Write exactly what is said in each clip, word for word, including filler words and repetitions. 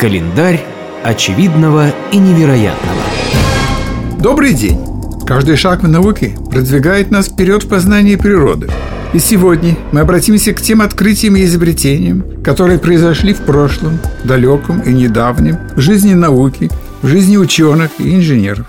Календарь очевидного и невероятного. Добрый день! Каждый шаг в науке продвигает нас вперед в познании природы. И сегодня мы обратимся к тем открытиям и изобретениям, которые произошли в прошлом, далеком и недавнем, в жизни науки, в жизни ученых и инженеров.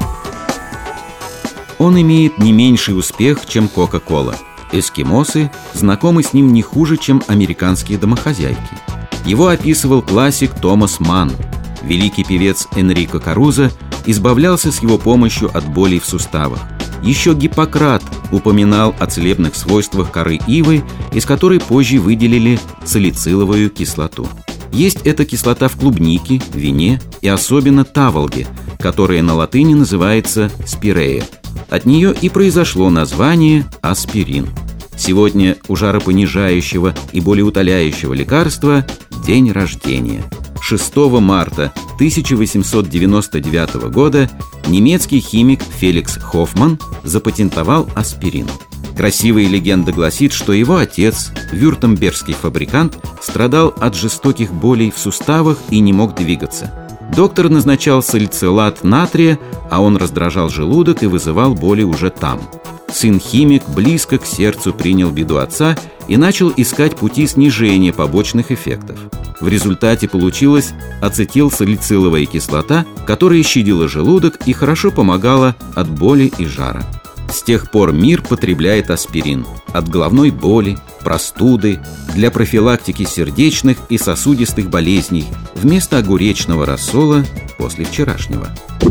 Он имеет не меньший успех, чем Кока-Кола. Эскимосы знакомы с ним не хуже, чем американские домохозяйки. Его описывал классик Томас Манн. Великий певец Энрико Карузо избавлялся с его помощью от болей в суставах. Еще Гиппократ упоминал о целебных свойствах коры ивы, из которой позже выделили салициловую кислоту. Есть эта кислота в клубнике, вине и особенно таволге, которая на латыни называется спирея. От нее и произошло название аспирин. Сегодня у жаропонижающего и болеутоляющего лекарства день рождения. шестого марта тысяча восемьсот девяносто девятого года немецкий химик Феликс Хоффман запатентовал аспирин. Красивая легенда гласит, что его отец, вюртембергский фабрикант, страдал от жестоких болей в суставах и не мог двигаться. Доктор назначал салицилат натрия, а он раздражал желудок и вызывал боли уже там. Сын-химик близко к сердцу принял беду отца и начал искать пути снижения побочных эффектов. В результате получилась ацетилсалициловая кислота, которая щадила желудок и хорошо помогала от боли и жара. С тех пор мир потребляет аспирин от головной боли, простуды, для профилактики сердечных и сосудистых болезней вместо огуречного рассола после вчерашнего.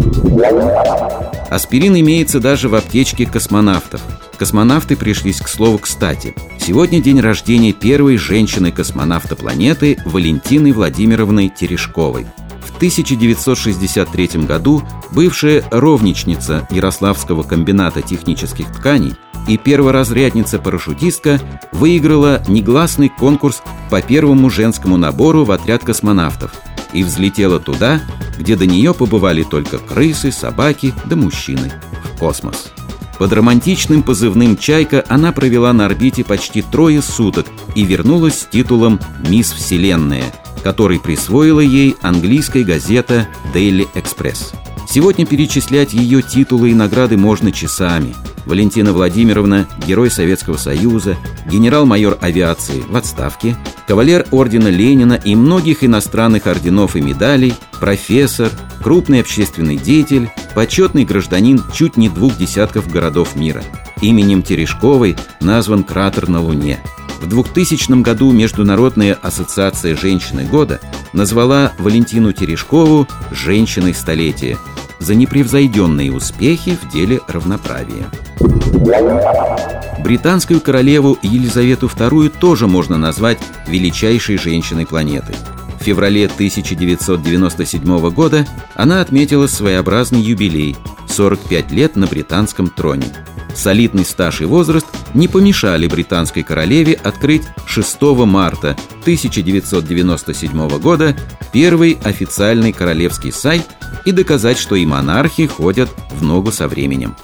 Аспирин имеется даже в аптечке космонавтов. Космонавты пришлись к слову кстати. Сегодня день рождения первой женщины-космонавта планеты Валентины Владимировны Терешковой. В тысяча девятьсот шестьдесят третьем году бывшая ровничница Ярославского комбината технических тканей и перворазрядница-парашютистка выиграла негласный конкурс по первому женскому набору в отряд космонавтов и взлетела туда, где до нее побывали только крысы, собаки да мужчины – в космос. Под романтичным позывным «Чайка» она провела на орбите почти трое суток и вернулась с титулом «Мисс Вселенная», который присвоила ей английская газета Daily Express. Сегодня перечислять ее титулы и награды можно часами. Валентина Владимировна – герой Советского Союза, генерал-майор авиации в отставке, кавалер ордена Ленина и многих иностранных орденов и медалей, профессор, крупный общественный деятель, почетный гражданин чуть не двух десятков городов мира. Именем Терешковой назван кратер на Луне. В двухтысячном году Международная ассоциация «Женщины года» назвала Валентину Терешкову «Женщиной столетия» за непревзойденные успехи в деле равноправия. Британскую королеву Елизавету вторую тоже можно назвать величайшей женщиной планеты. В феврале тысяча девятьсот девяносто седьмого года она отметила своеобразный юбилей – сорок пять лет на британском троне. Солидный стаж и возраст не помешали британской королеве открыть шестого марта тысяча девятьсот девяносто седьмого года первый официальный королевский сайт и доказать, что и монархи ходят в ногу со временем.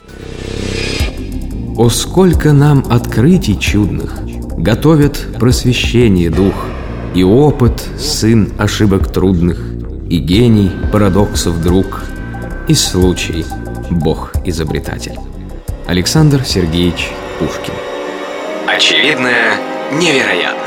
О, сколько нам открытий чудных готовят просвещение дух, и опыт сын ошибок трудных, и гений парадоксов друг, и случай Бог-изобретатель. Александр Сергеевич Пушкин. Очевидное невероятно.